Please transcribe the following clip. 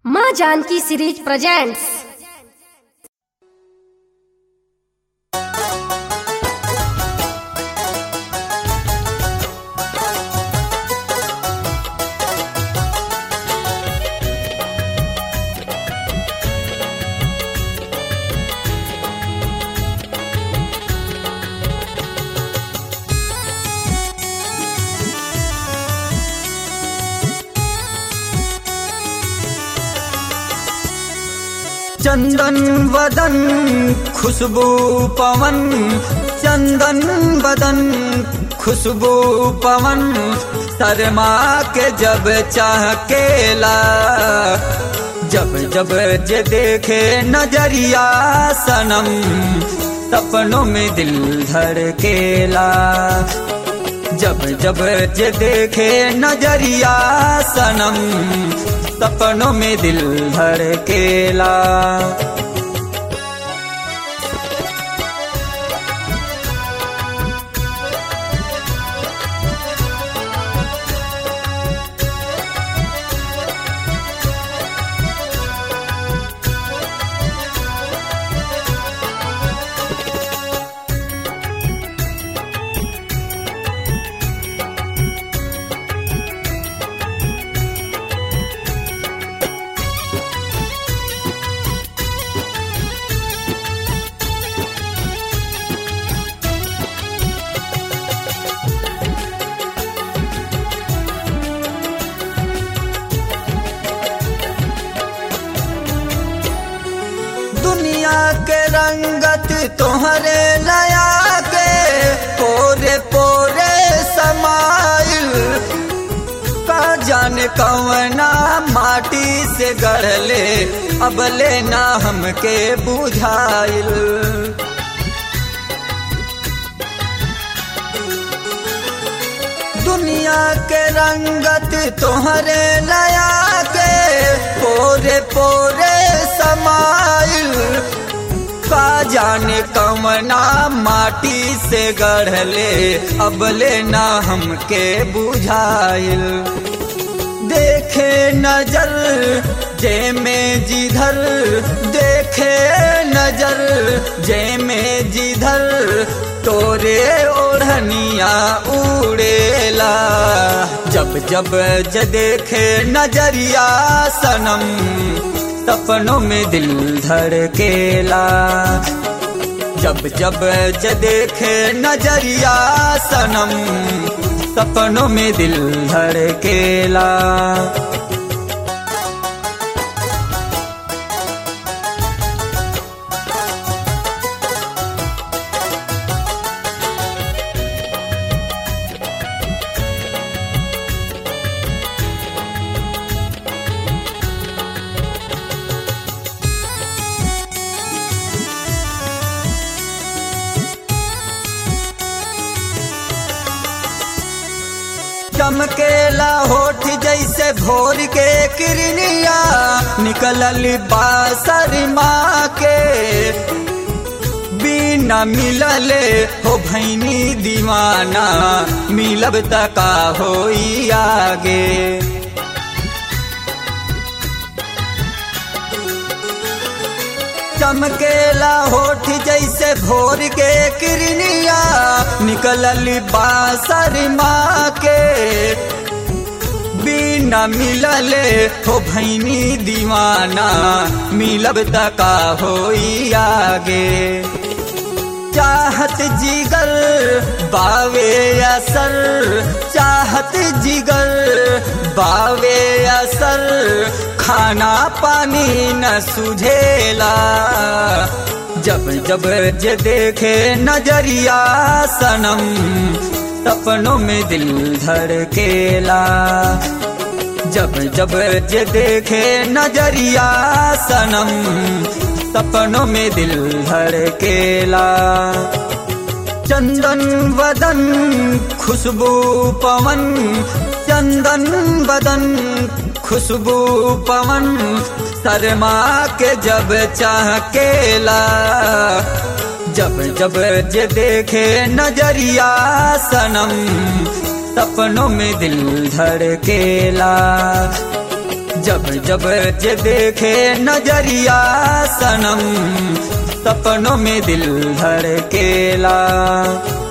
माँ Janaki series presents. चंदन वदन खुशबू पवन, चंदन वदन खुशबू पवन, शर्मा के जब चाहकेला, जब जब जे देखे नजरिया सनम, सपनों में दिल धड़केला। जब जब जे देखे नजरिया सनम, सपनों में दिल धड़केला। दुनिया के रंगत तोहरे लया के, पोरे पोरे समाइल, का जाने कवना माटी से गढ़ले, अब लेना हमके बुझाइल। दुनिया के रंगत तोहरे लया के, पोरे पोरे समाइल, का जाने कवना माटी से गढ़ले, अब लेना हमके बुझाइल। देखे नजर जे में जिधर, देखे नजर जे में जिधर, तोरे ओढ़निया उड़ेला। जब जब ज देखे नजरिया सनम, सपनों में दिल धड़केला। जब जब ज देखे नजरिया सनम, सपनों में दिल धड़केला। चमकेला होठ जैसे भोर के किरनिया, निकलल बासर माँ के, बिना मिलले हो भैनी दीवाना, मिलब तका होई आगे। चमकेला होठ जैसे भोर के किरनिया, निकलल बासर माँ के, बिना मिलले हो भैनी दीवाना, मिलब तका होई आगे। चाहत जिगर बावे असर, चाहत जिगर बावे असर, खाना पानी न सुझेला। जब जब जे देखे नजरिया सनम, सपनों में दिल धड़केला। जब जब जे देखे नजरिया सनम, सपनों में दिल धड़केला। चंदन वदन खुशबू पवन, चंदन वदन खुशबू पवन, शर्मा के जब चाहकेला। जब जब जे देखे नजरिया सनम, सपनों में दिल धड़केला। जब जब जे देखे नजरिया सनम, सपनों में दिल धड़केला।